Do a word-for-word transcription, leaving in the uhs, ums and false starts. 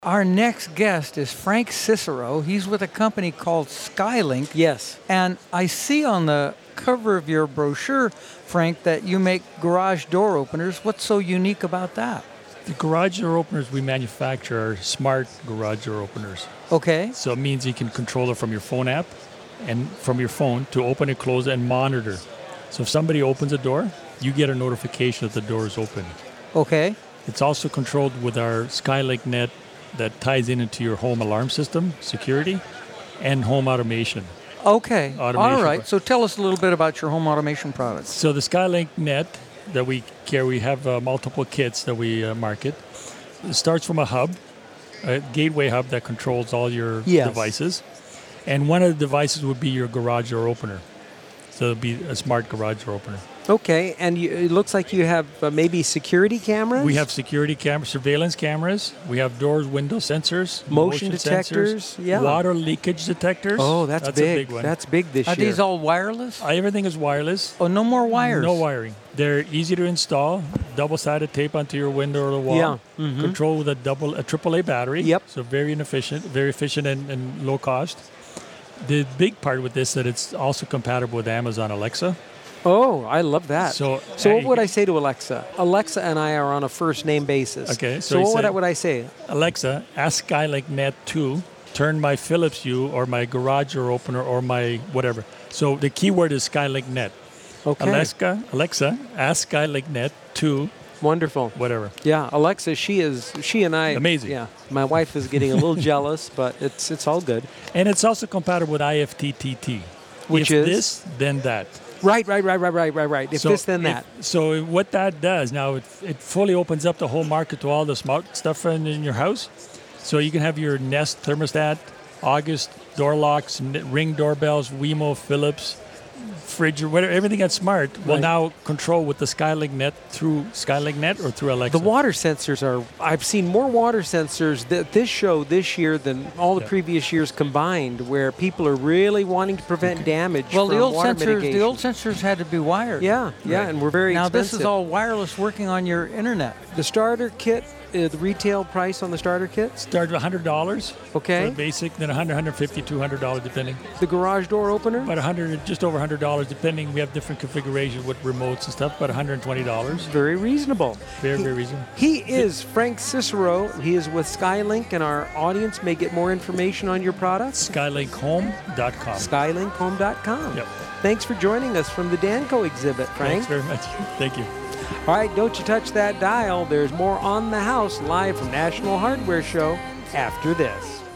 Our next guest is Frank Cicero. He's with a company called Skylink. Yes. And I see on the cover of your brochure, Frank, that you make garage door openers. What's so unique about that? The garage door openers we manufacture are smart garage door openers. Okay. So it means you can control it from your phone app and from your phone to open and close and monitor. So if somebody opens a door, you get a notification that the door is open. Okay. It's also controlled with our Skylink Net that ties in into your home alarm system, security, and home automation. Okay. Automation. All right. So tell us a little bit about your home automation products. So the Skylink Net that we carry, we have uh, multiple kits that we uh, market. It starts from a hub, a gateway hub that controls all your Yes. devices. And one of the devices would be your garage door opener. So it'll be a smart garage door opener. Okay, and you, it looks like you have uh, maybe security cameras? We have security cameras, surveillance cameras. We have doors, window sensors, Motion detectors, sensors, yeah. water leakage detectors. Oh, that's, that's big. a big one. That's big this Are year. these all wireless? Uh, everything is wireless. Oh, no more wires. No wiring. They're easy to install. Double-sided tape onto your window or the wall. Yeah. Mm-hmm. Control with a double, a triple A battery. Yep. So very inefficient, very efficient and, and low cost. The big part with this is that it's also compatible with Amazon Alexa. Oh, I love that. So, so uh, what would I say to Alexa? Alexa and I are on a first name basis. Okay, so So, you what would say- I, would I say? Alexa, ask Skylink Net two, turn my Philips Hue or my garage door opener or my whatever. So the keyword is Skylink Net. Okay. Alexa, Alexa, ask Skylink Net two, Wonderful. whatever. Yeah, Alexa, she is, she and I. Amazing. Yeah, my wife is getting a little jealous, but it's it's all good. And it's also compatible with I F T T T. Which if is? this, then that. Right, right, right, right, right, right, right. If So this, then if- that. So what that does now, it, it fully opens up the whole market to all the smart stuff in, in your house. So you can have your Nest thermostat, August door locks, n- Ring doorbells, Wemo, Philips, fridge, or whatever, everything that's smart will Right. now control with the Skylink Net through Skylink Net or through Alexa. The water sensors are, I've seen more water sensors th- this show this year than all the Yeah. previous years combined, where people are really wanting to prevent damage Well, from the old water sensors, mitigation. the old sensors had to be wired. Yeah, yeah, Right. and we're very Now expensive. this is all wireless working on your internet. The starter kit, uh, the retail price on the starter kits, Start with one hundred dollars okay? for the basic, then one hundred, one hundred fifty, two hundred dollars depending. The garage door opener? About one hundred, just over one hundred dollars depending. We have different configurations with remotes and stuff, but one hundred twenty dollars. Very reasonable. Very, very reasonable. He is Frank Cicero. He is with Skylink, and our audience may get more information on your products. Skylink Home dot com. Skylink home dot com. Yep. Thanks for joining us from the Danco exhibit, Frank. Thanks very much. Thank you. All right, don't you touch that dial. There's more On the House live from National Hardware Show after this.